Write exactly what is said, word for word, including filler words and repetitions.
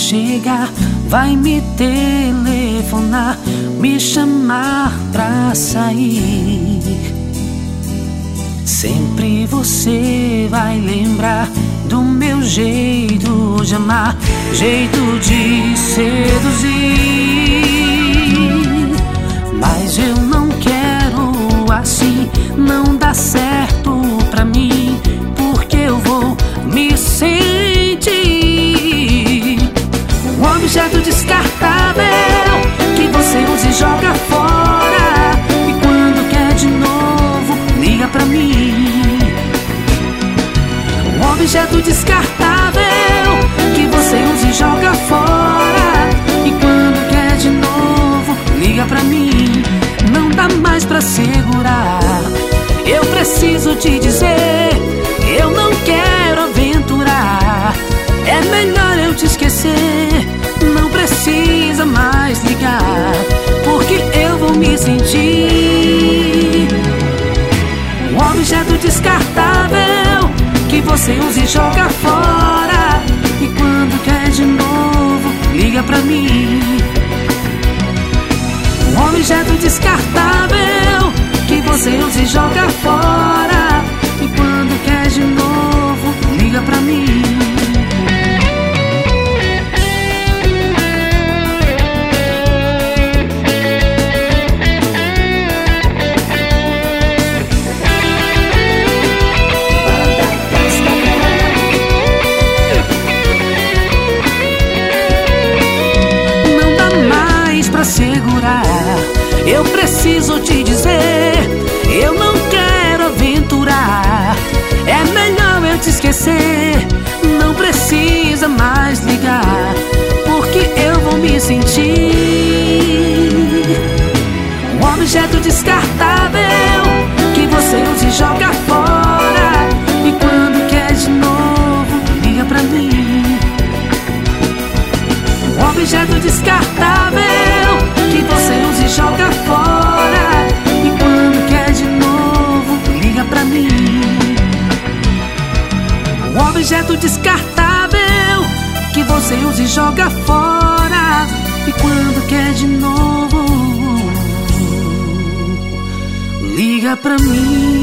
chegar, vai me telefonar, me chamar pra sair. Sempre você vai lembrar do meu jeito de amar, jeito de seduzir. Mas eu não quero assim, não dá certo pra mim, porque eu vou me sentir um objeto descartável que você usa e joga fora, e quando quer de novo liga pra mim. Um objeto descartável que você usa e joga fora, e quando quer de novo liga pra mim. Não dá mais pra segurar, eu preciso te dizer, eu não quero aventurar. É melhor eu te esquecer, não precisa mais ligar, porque eu vou me sentir um objeto descartável que você usa e joga fora, e quando quer de novo liga pra mim. Um objeto descartável que você usa e joga fora, e quando quer de novo liga pra mim. Segurar, eu preciso te dizer, eu não quero aventurar. É melhor eu te esquecer, não precisa mais ligar, porque eu vou me sentir um objeto descartável que você usa e joga fora, e quando quer de novo liga pra mim. Um objeto descartável que você usa e joga fora, e quando quer de novo liga pra mim. Um objeto descartável que você usa e joga fora, e quando quer de novo liga pra mim.